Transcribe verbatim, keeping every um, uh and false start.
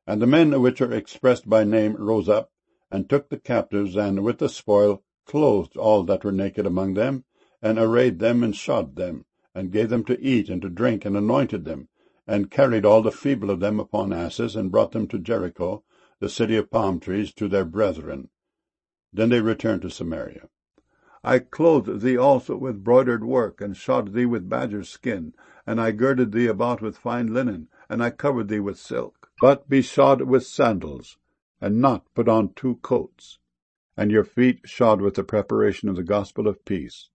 And the men which are expressed by name rose up, and took the captives, and with the spoil clothed all that were naked among them, and arrayed them, and shod them, and gave them to eat and to drink, and anointed them, and carried all the feeble of them upon asses, and brought them to Jericho, the city of palm trees, to their brethren. Then they returned to Samaria. I clothed thee also with broidered work, and shod thee with badger's skin, and I girded thee about with fine linen, and I covered thee with silk. But be shod with sandals, and not put on two coats, and your feet shod with the preparation of the gospel of peace.